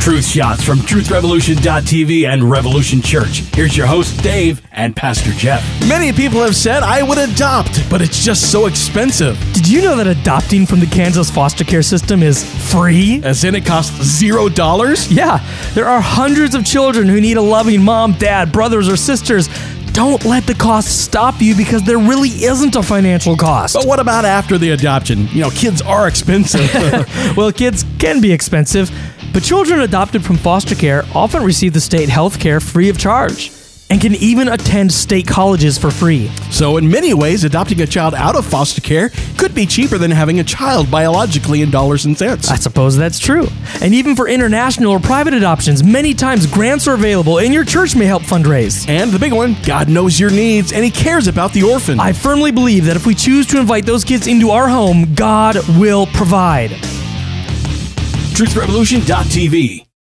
Truth Shots from TruthRevolution.tv and Revolution Church. Here's your host, Dave, and Pastor Jeff. Many people have said, I would adopt, but it's just so expensive. Did you know that adopting from the Kansas foster care system is free? As in it costs $0? Yeah, there are hundreds of children who need a loving mom, dad, brothers, or sisters. Don't let the cost stop you because there really isn't a financial cost. But what about after the adoption? Kids are expensive. Well, kids can be expensive, but children adopted from foster care often receive the state health care free of charge and can even attend state colleges for free. So in many ways, adopting a child out of foster care could be cheaper than having a child biologically in dollars and cents. I suppose that's true. And even for international or private adoptions, many times grants are available and your church may help fundraise. And the big one, God knows your needs and He cares about the orphan. I firmly believe that if we choose to invite those kids into our home, God will provide. TruthRevolution.tv